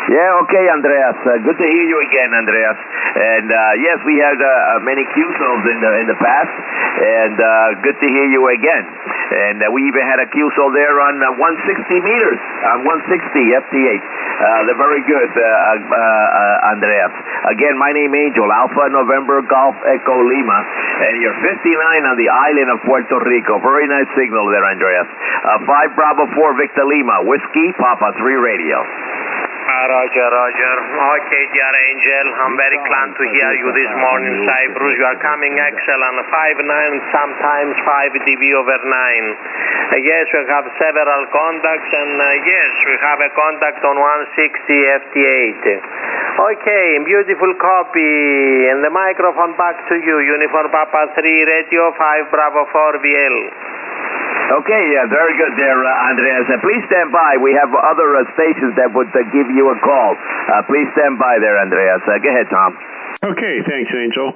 Yeah, okay, Andreas. Good to hear you again, Andreas. And yes, we had many QSOLs in the past, and good to hear you again. And we even had a QSOL there on 160 meters, on 160 FT8. They're very good, Andreas. Again, my name is Angel, Alpha November Golf Echo Lima, and you're 59 on the island of Puerto Rico. Very nice signal there, Andreas. 5 Bravo 4 Victor Lima, Whiskey Papa 3 Radio. Roger. Okay, dear Angel, I'm very glad to hear you this morning, Cyprus. You are coming excellent, 5'9", sometimes 5 dB over 9. Yes, we have several contacts, and yes, we have a contact on 160 FT8. Okay, beautiful copy, and the microphone back to you, Uniform Papa 3 Radio, 5 Bravo 4 VL. Okay, yeah, very good there, Andreas. Please stand by. We have other stations that would give you a call. Please stand by there, Andreas. Go ahead, Tom. Okay, thanks, Angel.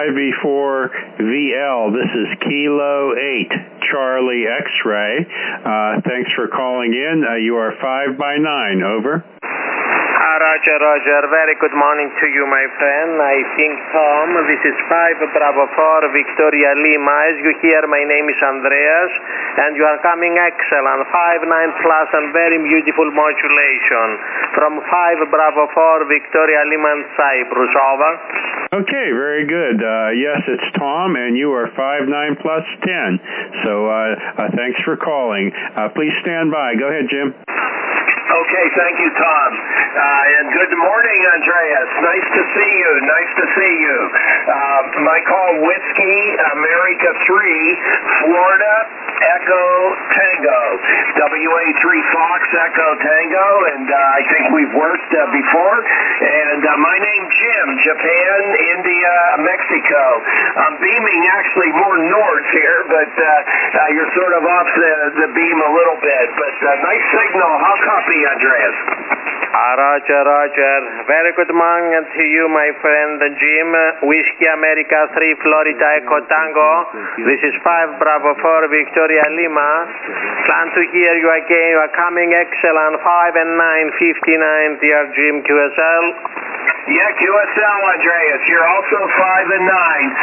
5B4VL, this is Kilo 8, Charlie X-Ray. Thanks for calling in. You are 5 by 9, over. Roger. Very good morning to you, my friend. I think, Tom, this is 5 Bravo 4 Victoria Lima. As you hear, my name is Andreas, and you are coming excellent, 5'9" plus and very beautiful modulation. From 5 Bravo 4 Victoria Lima and Cyprus, over. Okay, very good. Yes, it's Tom, and you are 5'9" plus 10. So thanks for calling. Please stand by. Go ahead, Jim. Okay, thank you, Tom. And good morning, Andreas. Nice to see you. My call, Whiskey America 3, Florida Echo Tango, WA3 Fox Echo Tango, and I think we've worked before. And my name, Jim, Japan, India, Mexico. I'm beaming actually more north here, but you're sort of off the beam a little bit. But nice signal. How copy, Andreas? Roger. Very good morning to you, my friend Jim. Whiskey America 3 Florida Echo Tango. This is 5 Bravo 4 Victoria Lima. Glad to hear you again. You are coming excellent. 5 and 9, 59, dear Jim QSL. Yeah, QSL, Andreas. You're also 5 and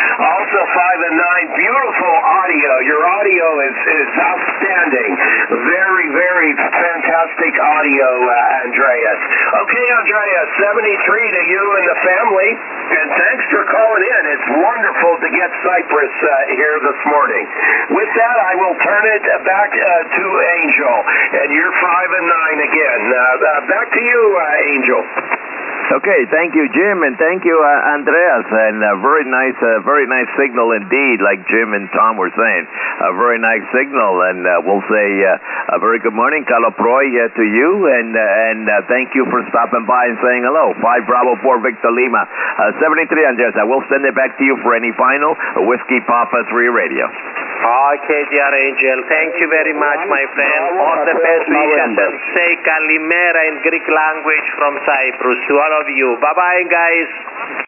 9. Beautiful audio. Your audio is outstanding. Very fantastic audio, Andreas. Okay, Andreas, 73 to you and the family, and thanks for calling in. It's wonderful to get Cyprus here this morning. With that, I will turn it back to Angel, and you're 5 and 9 again. Back to you, Angel. Okay, thank you, Jim, and thank you, Andreas. And very nice signal indeed, like Jim and Tom were saying. A very nice signal, and we'll say a very good morning, Caloproy, to you, and thank you for stopping by and saying hello. 5 Bravo 4 Victor Lima, 73, Andreas. I will send it back to you for any final Whiskey Papa 3 Radio. Okay, dear Angel. Thank you very much, my friend. All the best wishes, and say Kalimera in Greek language from Cyprus to all of you. Bye-bye, guys.